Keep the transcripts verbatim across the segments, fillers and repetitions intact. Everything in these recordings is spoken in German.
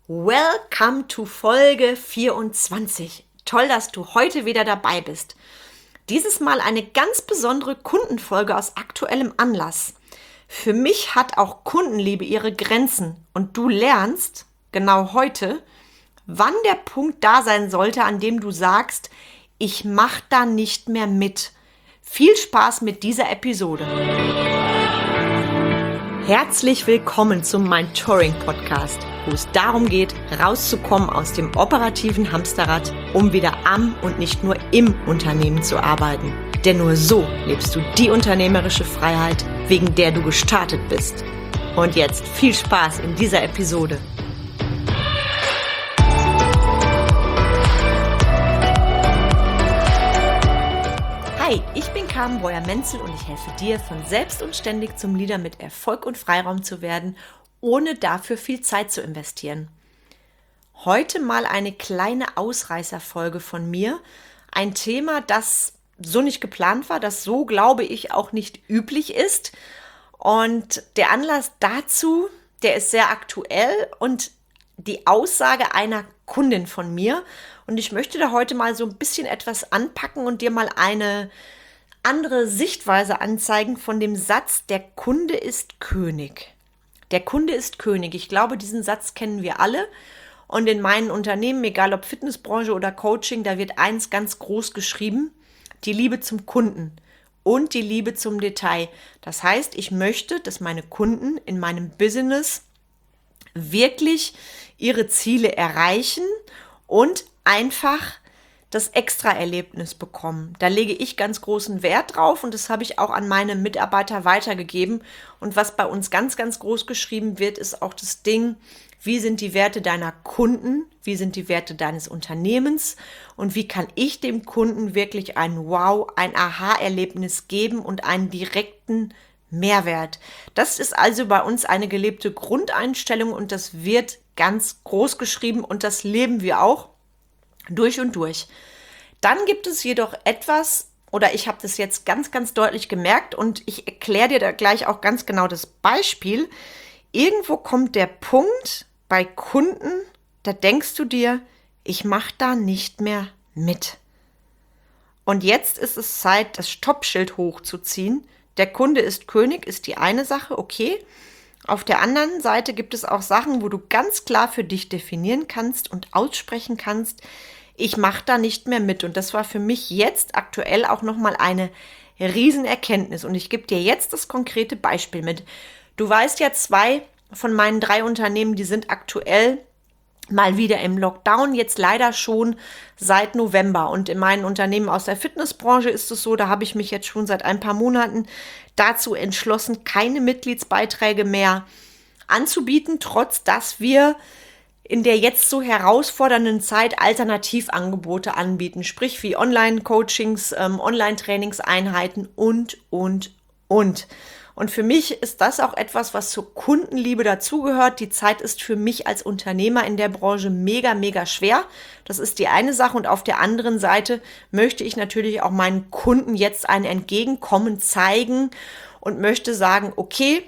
Welcome to Folge vierundzwanzig. Toll, dass du heute wieder dabei bist. Dieses Mal eine ganz besondere Kundenfolge aus aktuellem Anlass. Für mich hat auch Kundenliebe ihre Grenzen und du lernst, genau heute, wann der Punkt da sein sollte, an dem du sagst, ich mach da nicht mehr mit. Viel Spaß mit dieser Episode. Herzlich willkommen zum Mentoring-Podcast, wo es darum geht, rauszukommen aus dem operativen Hamsterrad, um wieder am und nicht nur im Unternehmen zu arbeiten. Denn nur so lebst du die unternehmerische Freiheit, wegen der du gestartet bist. Und jetzt viel Spaß in dieser Episode. Hi, ich bin Carmen Breuer-Menzel und ich helfe dir, von selbst und ständig zum Leader mit Erfolg und Freiraum zu werden, ohne dafür viel Zeit zu investieren. Heute mal eine kleine Ausreißerfolge von mir. Ein Thema, das so nicht geplant war, das so, glaube ich, auch nicht üblich ist. Und der Anlass dazu, der ist sehr aktuell und die Aussage einer Kundin von mir. Und ich möchte da heute mal so ein bisschen etwas anpacken und dir mal eine andere Sichtweise anzeigen von dem Satz, der Kunde ist König. Der Kunde ist König. Ich glaube, diesen Satz kennen wir alle. Und in meinen Unternehmen, egal ob Fitnessbranche oder Coaching, da wird eins ganz groß geschrieben: die Liebe zum Kunden und die Liebe zum Detail. Das heißt, ich möchte, dass meine Kunden in meinem Business wirklich ihre Ziele erreichen und einfach das Extra-Erlebnis bekommen. Da lege ich ganz großen Wert drauf und das habe ich auch an meine Mitarbeiter weitergegeben. Und was bei uns ganz, ganz groß geschrieben wird, ist auch das Ding: Wie sind die Werte deiner Kunden? Wie sind die Werte deines Unternehmens? Und wie kann ich dem Kunden wirklich ein Wow, ein Aha-Erlebnis geben und einen direkten Mehrwert? Das ist also bei uns eine gelebte Grundeinstellung und das wird ganz groß geschrieben und das leben wir auch durch und durch. Dann gibt es jedoch etwas, oder ich habe das jetzt ganz, ganz deutlich gemerkt und ich erkläre dir da gleich auch ganz genau das Beispiel. Irgendwo kommt der Punkt bei Kunden, da denkst du dir, ich mache da nicht mehr mit. Und jetzt ist es Zeit, das Stoppschild hochzuziehen. Der Kunde ist König, ist die eine Sache, okay. Auf der anderen Seite gibt es auch Sachen, wo du ganz klar für dich definieren kannst und aussprechen kannst, ich mache da nicht mehr mit. Und das war für mich jetzt aktuell auch nochmal eine Riesenerkenntnis. Und ich gebe dir jetzt das konkrete Beispiel mit. Du weißt ja, zwei von meinen drei Unternehmen, die sind aktuell mal wieder im Lockdown, jetzt leider schon seit November. Und in meinen Unternehmen aus der Fitnessbranche ist es so, da habe ich mich jetzt schon seit ein paar Monaten dazu entschlossen, keine Mitgliedsbeiträge mehr anzubieten, trotz dass wir in der jetzt so herausfordernden Zeit Alternativangebote anbieten, sprich wie Online-Coachings, ähm, Online-Trainingseinheiten und, und, und. Und für mich ist das auch etwas, was zur Kundenliebe dazugehört. Die Zeit ist für mich als Unternehmer in der Branche mega, mega schwer. Das ist die eine Sache. Und auf der anderen Seite möchte ich natürlich auch meinen Kunden jetzt ein Entgegenkommen zeigen und möchte sagen, okay,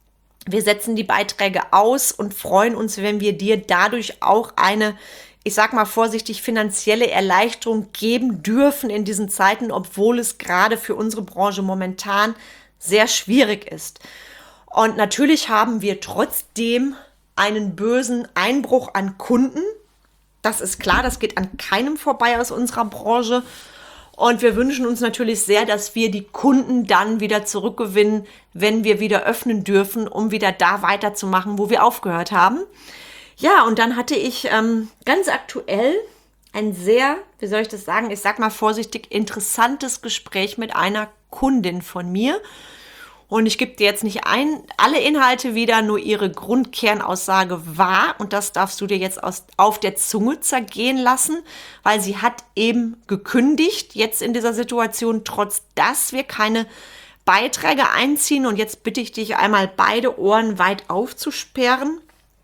wir setzen die Beiträge aus und freuen uns, wenn wir dir dadurch auch eine, ich sag mal vorsichtig, finanzielle Erleichterung geben dürfen in diesen Zeiten, obwohl es gerade für unsere Branche momentan sehr schwierig ist. Und natürlich haben wir trotzdem einen bösen Einbruch an Kunden. Das ist klar, das geht an keinem vorbei aus unserer Branche. Und wir wünschen uns natürlich sehr, dass wir die Kunden dann wieder zurückgewinnen, wenn wir wieder öffnen dürfen, um wieder da weiterzumachen, wo wir aufgehört haben. Ja, und dann hatte ich ähm, ganz aktuell ein sehr, wie soll ich das sagen, ich sag mal vorsichtig, interessantes Gespräch mit einer Kundin von mir. Und ich gebe dir jetzt nicht ein, alle Inhalte wieder, nur ihre Grundkernaussage war, und das darfst du dir jetzt aus, auf der Zunge zergehen lassen, weil sie hat eben gekündigt, jetzt in dieser Situation, trotz dass wir keine Beiträge einziehen. Und jetzt bitte ich dich einmal, beide Ohren weit aufzusperren.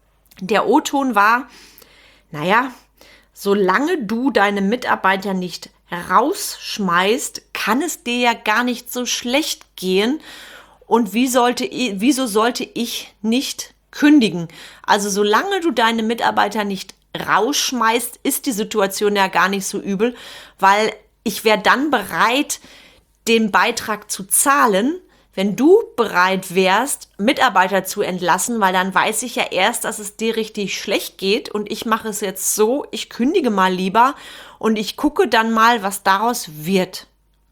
Der O-Ton war, naja, solange du deine Mitarbeiter nicht rausschmeißt, kann es dir ja gar nicht so schlecht gehen. Und wie sollte, wieso sollte ich nicht kündigen. Also solange du deine Mitarbeiter nicht rausschmeißt, ist die Situation ja gar nicht so übel, weil ich wäre dann bereit, den Beitrag zu zahlen, wenn du bereit wärst, Mitarbeiter zu entlassen, weil dann weiß ich ja erst, dass es dir richtig schlecht geht und ich mache es jetzt so, ich kündige mal lieber und ich gucke dann mal, was daraus wird.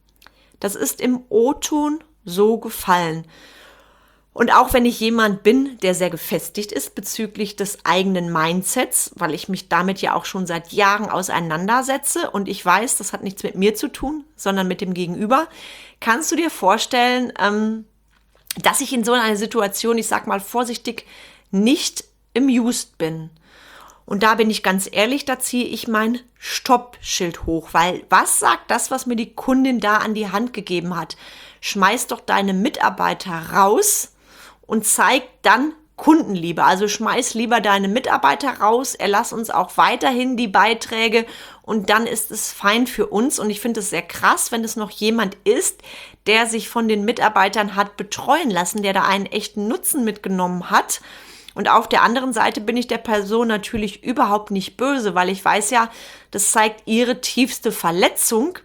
Das ist im O-Ton so gefallen. Und auch wenn ich jemand bin, der sehr gefestigt ist bezüglich des eigenen Mindsets, weil ich mich damit ja auch schon seit Jahren auseinandersetze und ich weiß, das hat nichts mit mir zu tun, sondern mit dem Gegenüber, kannst du dir vorstellen, ähm, dass ich in so einer Situation, ich sag mal vorsichtig, nicht amused bin. Und da bin ich ganz ehrlich, da ziehe ich mein Stoppschild hoch, weil was sagt das, was mir die Kundin da an die Hand gegeben hat? Schmeiß doch deine Mitarbeiter raus und zeig dann Kundenliebe. Also schmeiß lieber deine Mitarbeiter raus, erlass uns auch weiterhin die Beiträge und dann ist es fein für uns. Und ich finde es sehr krass, wenn es noch jemand ist, der sich von den Mitarbeitern hat betreuen lassen, der da einen echten Nutzen mitgenommen hat. Und auf der anderen Seite bin ich der Person natürlich überhaupt nicht böse, weil ich weiß ja, das zeigt ihre tiefste Verletzung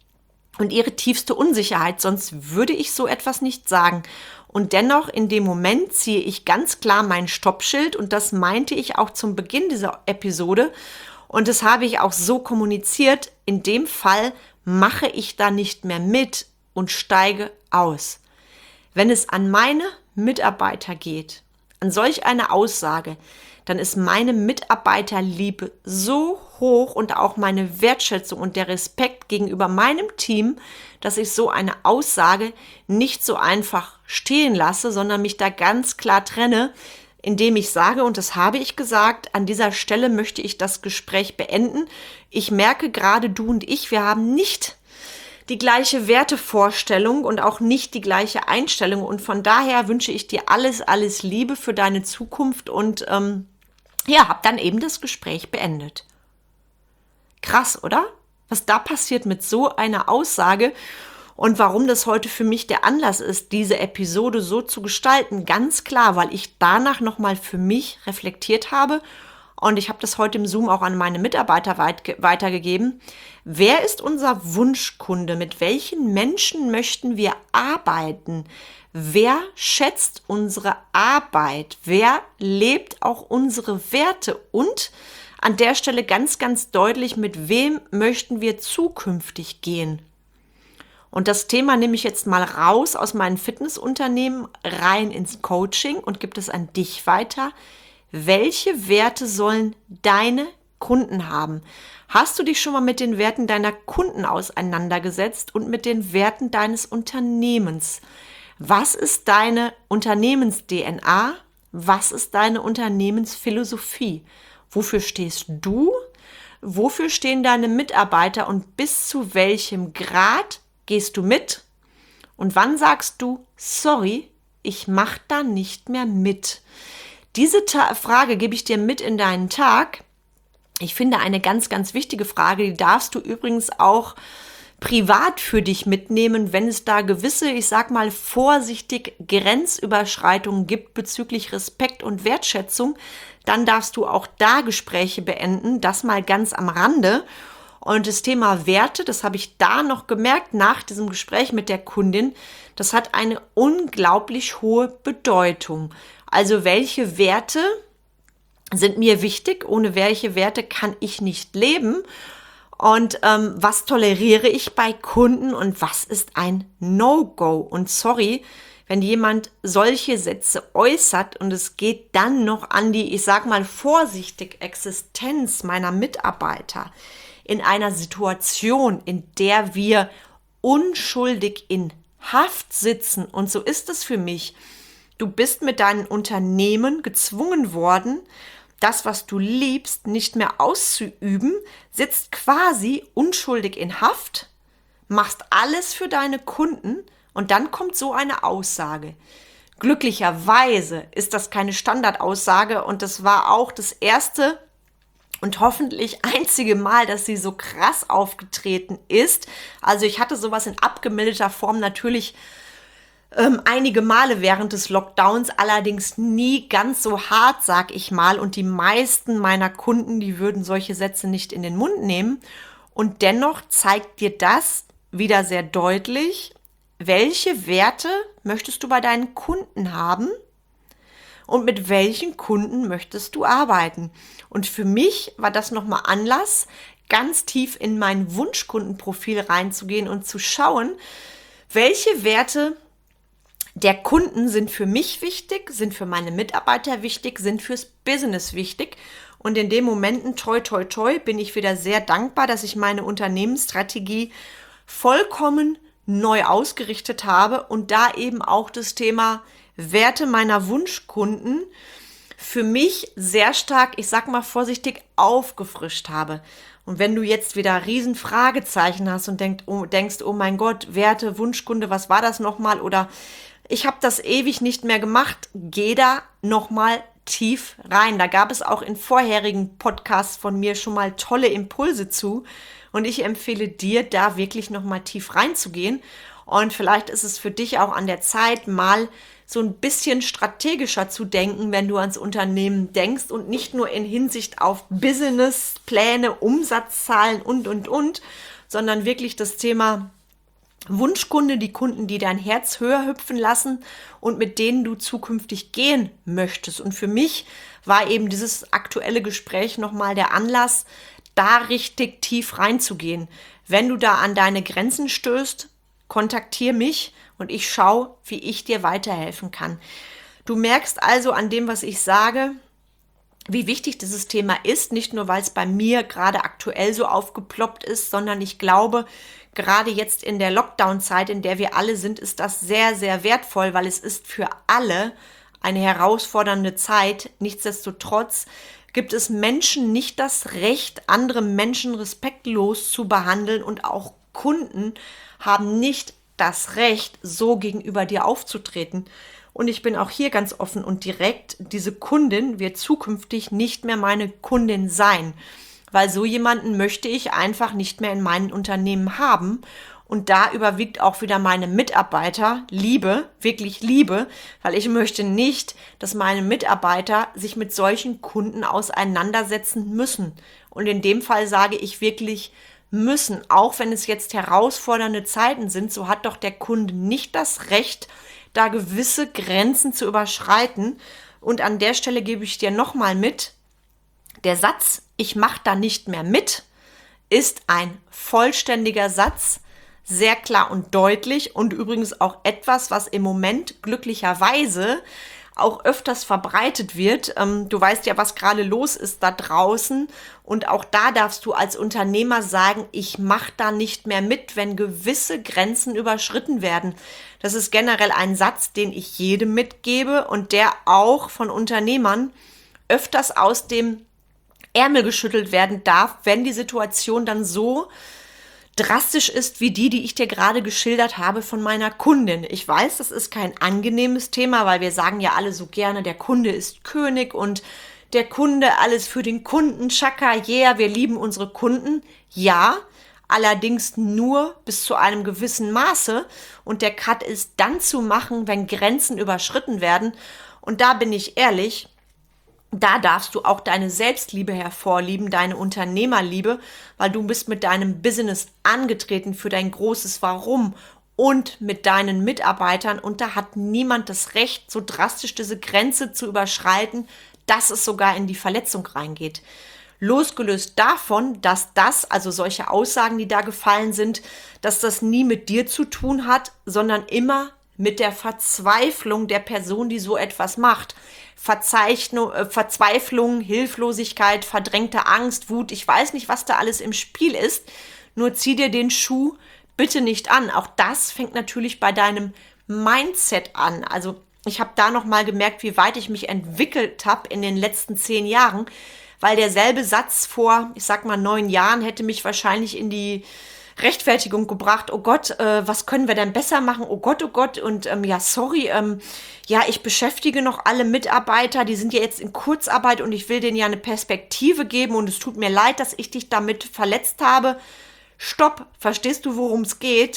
und ihre tiefste Unsicherheit. Sonst würde ich so etwas nicht sagen. Und dennoch in dem Moment ziehe ich ganz klar mein Stoppschild und das meinte ich auch zum Beginn dieser Episode und das habe ich auch so kommuniziert. In dem Fall mache ich da nicht mehr mit und steige aus. Wenn es an meine Mitarbeiter geht, an solch eine Aussage, dann ist meine Mitarbeiterliebe so hoch und auch meine Wertschätzung und der Respekt gegenüber meinem Team, dass ich so eine Aussage nicht so einfach stehen lasse, sondern mich da ganz klar trenne, indem ich sage, und das habe ich gesagt, an dieser Stelle möchte ich das Gespräch beenden. Ich merke gerade, du und ich, wir haben nicht die gleiche Wertevorstellung und auch nicht die gleiche Einstellung. Und von daher wünsche ich dir alles, alles Liebe für deine Zukunft und ähm, ja, habe dann eben das Gespräch beendet. Krass, oder? Was da passiert mit so einer Aussage und warum das heute für mich der Anlass ist, diese Episode so zu gestalten. Ganz klar, weil ich danach nochmal für mich reflektiert habe und ich habe das heute im Zoom auch an meine Mitarbeiter weit, weitergegeben. Wer ist unser Wunschkunde? Mit welchen Menschen möchten wir arbeiten? Wer schätzt unsere Arbeit? Wer lebt auch unsere Werte? Und an der Stelle ganz, ganz deutlich, mit wem möchten wir zukünftig gehen? Und das Thema nehme ich jetzt mal raus aus meinem Fitnessunternehmen rein ins Coaching und gebe es an dich weiter. Welche Werte sollen deine Kunden haben? Hast du dich schon mal mit den Werten deiner Kunden auseinandergesetzt und mit den Werten deines Unternehmens? Was ist deine Unternehmens-D N A? Was ist deine Unternehmensphilosophie? Wofür stehst du? Wofür stehen deine Mitarbeiter und bis zu welchem Grad gehst du mit? Und wann sagst du, sorry, ich mache da nicht mehr mit? Diese Ta- Frage gebe ich dir mit in deinen Tag. Ich finde eine ganz, ganz wichtige Frage, die darfst du übrigens auch privat für dich mitnehmen, wenn es da gewisse, ich sag mal vorsichtig, Grenzüberschreitungen gibt bezüglich Respekt und Wertschätzung, dann darfst du auch da Gespräche beenden, das mal ganz am Rande. Und das Thema Werte, das habe ich da noch gemerkt nach diesem Gespräch mit der Kundin, das hat eine unglaublich hohe Bedeutung. Also welche Werte sind mir wichtig? Ohne welche Werte kann ich nicht leben? Und ähm, was toleriere ich bei Kunden und was ist ein No-Go? Und sorry, wenn jemand solche Sätze äußert und es geht dann noch an die, ich sag mal vorsichtig, Existenz meiner Mitarbeiter in einer Situation, in der wir unschuldig in Haft sitzen. Und so ist es für mich. Du bist mit deinem Unternehmen gezwungen worden, das, was du liebst, nicht mehr auszuüben, sitzt quasi unschuldig in Haft, machst alles für deine Kunden und dann kommt so eine Aussage. Glücklicherweise ist das keine Standardaussage und das war auch das erste und hoffentlich einzige Mal, dass sie so krass aufgetreten ist. Also ich hatte sowas in abgemilderter Form natürlich Ähm, einige Male während des Lockdowns, allerdings nie ganz so hart, sag ich mal. Und die meisten meiner Kunden, die würden solche Sätze nicht in den Mund nehmen. Und dennoch zeigt dir das wieder sehr deutlich, welche Werte möchtest du bei deinen Kunden haben und mit welchen Kunden möchtest du arbeiten. Und für mich war das nochmal Anlass, ganz tief in mein Wunschkundenprofil reinzugehen und zu schauen, welche Werte der Kunden sind für mich wichtig, sind für meine Mitarbeiter wichtig, sind fürs Business wichtig. Und in den Momenten, toi, toi, toi, bin ich wieder sehr dankbar, dass ich meine Unternehmensstrategie vollkommen neu ausgerichtet habe und da eben auch das Thema Werte meiner Wunschkunden für mich sehr stark, ich sag mal vorsichtig, aufgefrischt habe. Und wenn du jetzt wieder riesen Fragezeichen hast und denk, oh, denkst, oh mein Gott, Werte, Wunschkunde, was war das nochmal? Oder ich habe das ewig nicht mehr gemacht, geh da nochmal tief rein. Da gab es auch in vorherigen Podcasts von mir schon mal tolle Impulse zu. Und ich empfehle dir, da wirklich nochmal tief reinzugehen. Und vielleicht ist es für dich auch an der Zeit, mal so ein bisschen strategischer zu denken, wenn du ans Unternehmen denkst und nicht nur in Hinsicht auf Businesspläne, Umsatzzahlen und, und, und, sondern wirklich das Thema Wunschkunde, die Kunden, die dein Herz höher hüpfen lassen und mit denen du zukünftig gehen möchtest. Und für mich war eben dieses aktuelle Gespräch nochmal der Anlass, da richtig tief reinzugehen. Wenn du da an deine Grenzen stößt, kontaktiere mich und ich schaue, wie ich dir weiterhelfen kann. Du merkst also an dem, was ich sage, wie wichtig dieses Thema ist, nicht nur, weil es bei mir gerade aktuell so aufgeploppt ist, sondern ich glaube, gerade jetzt in der Lockdown-Zeit, in der wir alle sind, ist das sehr, sehr wertvoll, weil es ist für alle eine herausfordernde Zeit. Nichtsdestotrotz gibt es Menschen nicht das Recht, andere Menschen respektlos zu behandeln und auch Kunden haben nicht das Recht, so gegenüber dir aufzutreten. Und ich bin auch hier ganz offen und direkt, diese Kundin wird zukünftig nicht mehr meine Kundin sein, weil so jemanden möchte ich einfach nicht mehr in meinem Unternehmen haben. Und da überwiegt auch wieder meine Mitarbeiter Liebe, wirklich Liebe, weil ich möchte nicht, dass meine Mitarbeiter sich mit solchen Kunden auseinandersetzen müssen. Und in dem Fall sage ich wirklich müssen, auch wenn es jetzt herausfordernde Zeiten sind, so hat doch der Kunde nicht das Recht, da gewisse Grenzen zu überschreiten. Und an der Stelle gebe ich dir nochmal mit, der Satz, ich mache da nicht mehr mit, ist ein vollständiger Satz, sehr klar und deutlich und übrigens auch etwas, was im Moment glücklicherweise auch öfters verbreitet wird. Ähm, du weißt ja, was gerade los ist da draußen und auch da darfst du als Unternehmer sagen, ich mache da nicht mehr mit, wenn gewisse Grenzen überschritten werden. Das ist generell ein Satz, den ich jedem mitgebe und der auch von Unternehmern öfters aus dem Ärmel geschüttelt werden darf, wenn die Situation dann so drastisch ist wie die, die ich dir gerade geschildert habe von meiner Kundin. Ich weiß, das ist kein angenehmes Thema, weil wir sagen ja alle so gerne, der Kunde ist König und der Kunde, alles für den Kunden, Chaka, yeah, wir lieben unsere Kunden. Ja, allerdings nur bis zu einem gewissen Maße und der Cut ist dann zu machen, wenn Grenzen überschritten werden. Und da bin ich ehrlich, da darfst du auch deine Selbstliebe hervorlieben, deine Unternehmerliebe, weil du bist mit deinem Business angetreten für dein großes Warum und mit deinen Mitarbeitern und da hat niemand das Recht, so drastisch diese Grenze zu überschreiten, dass es sogar in die Verletzung reingeht. Losgelöst davon, dass das, also solche Aussagen, die da gefallen sind, dass das nie mit dir zu tun hat, sondern immer mit der Verzweiflung der Person, die so etwas macht. Verzeichnung, äh, Verzweiflung, Hilflosigkeit, verdrängte Angst, Wut, ich weiß nicht, was da alles im Spiel ist, nur zieh dir den Schuh bitte nicht an. Auch das fängt natürlich bei deinem Mindset an. Also ich habe da nochmal gemerkt, wie weit ich mich entwickelt habe in den letzten zehn Jahren, weil derselbe Satz vor, ich sag mal, neun Jahren hätte mich wahrscheinlich in die Rechtfertigung gebracht, oh Gott, äh, was können wir denn besser machen? Oh Gott, oh Gott, und ähm, ja, sorry, ähm, ja, ich beschäftige noch alle Mitarbeiter, die sind ja jetzt in Kurzarbeit und ich will denen ja eine Perspektive geben und es tut mir leid, dass ich dich damit verletzt habe. Stopp, verstehst du, worum es geht?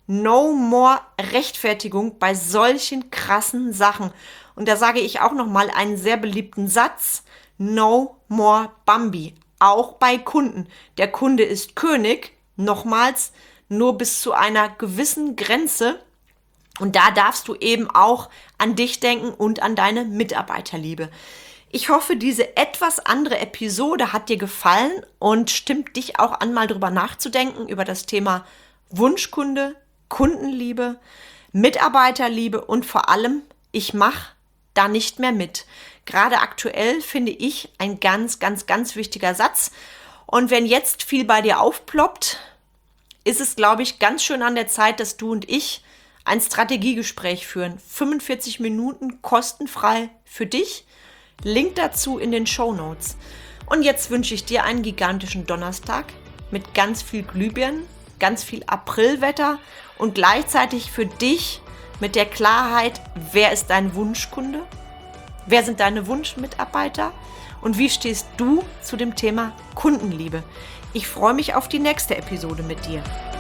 No more Rechtfertigung bei solchen krassen Sachen. Und da sage ich auch nochmal einen sehr beliebten Satz. No more Bambi. Auch bei Kunden. Der Kunde ist König. Nochmals, nur bis zu einer gewissen Grenze. Und da darfst du eben auch an dich denken und an deine Mitarbeiterliebe. Ich hoffe, diese etwas andere Episode hat dir gefallen und stimmt dich auch an, mal drüber nachzudenken, über das Thema Wunschkunde, Kundenliebe, Mitarbeiterliebe und vor allem, ich mache da nicht mehr mit. Gerade aktuell finde ich ein ganz, ganz, ganz wichtiger Satz. Und wenn jetzt viel bei dir aufploppt, ist es, glaube ich, ganz schön an der Zeit, dass du und ich ein Strategiegespräch führen. fünfundvierzig Minuten kostenfrei für dich. Link dazu in den Shownotes. Und jetzt wünsche ich dir einen gigantischen Donnerstag mit ganz viel Glühbirnen, ganz viel Aprilwetter und gleichzeitig für dich mit der Klarheit, wer ist dein Wunschkunde, wer sind deine Wunschmitarbeiter und wie stehst du zu dem Thema Kundenliebe. Ich freue mich auf die nächste Episode mit dir.